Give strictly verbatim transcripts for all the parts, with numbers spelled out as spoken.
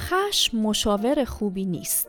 خشم مشاور خوبی نیست.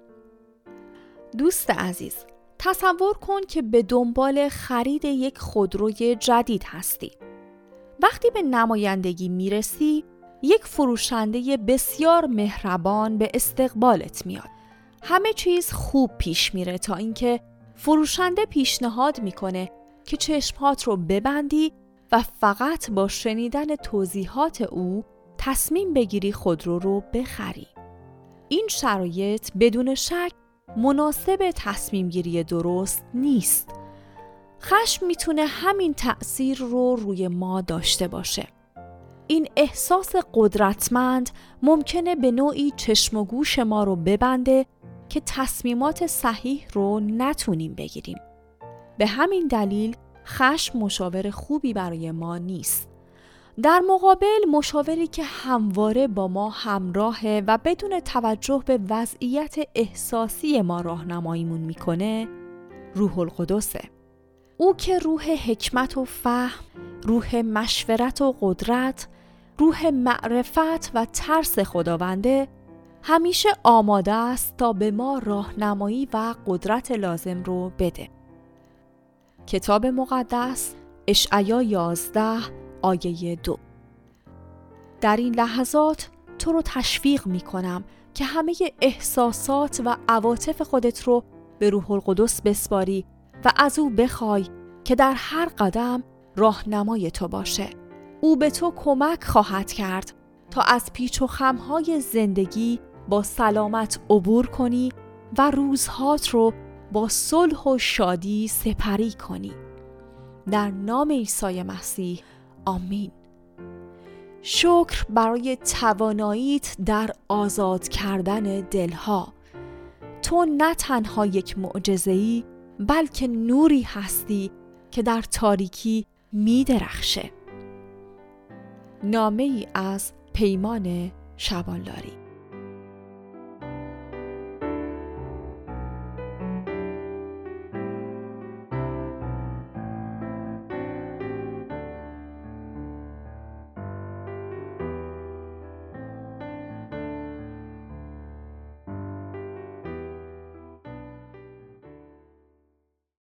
دوست عزیز، تصور کن که به دنبال خرید یک خودروی جدید هستی. وقتی به نمایندگی میرسی، یک فروشنده بسیار مهربان به استقبالت میاد. همه چیز خوب پیش میره تا اینکه فروشنده پیشنهاد میکنه که چشمهات رو ببندی و فقط با شنیدن توضیحات او تصمیم بگیری خودرو رو بخری. این شرایط بدون شک مناسب تصمیم گیری درست نیست. خشم میتونه همین تأثیر رو روی ما داشته باشه. این احساس قدرتمند ممکنه به نوعی چشم و گوش ما رو ببنده که تصمیمات صحیح رو نتونیم بگیریم. به همین دلیل خشم مشاور خوبی برای ما نیست. در مقابل مشاوری که همواره با ما همراهه و بدون توجه به وضعیت احساسی ما راهنماییمون میکنه، روح القدسه. او که روح حکمت و فهم، روح مشورت و قدرت، روح معرفت و ترس خداونده، همیشه آماده است تا به ما راهنمایی و قدرت لازم رو بده. کتاب مقدس اشعیا یازده آیه دو. در این لحظات تو رو تشویق می کنم که همه احساسات و عواطف خودت رو به روح القدس بسپاری و از او بخوای که در هر قدم راهنمای تو باشه. او به تو کمک خواهد کرد تا از پیچ و خم‌های زندگی با سلامت عبور کنی و روزهات رو با صلح و شادی سپری کنی. در نام عیسی مسیح آمین. شکر برای تواناییت در آزاد کردن دلها. تو نه تنها یک معجزه‌ای بلکه نوری هستی که در تاریکی می درخشه. نامه ای از پیمان شبانلاری.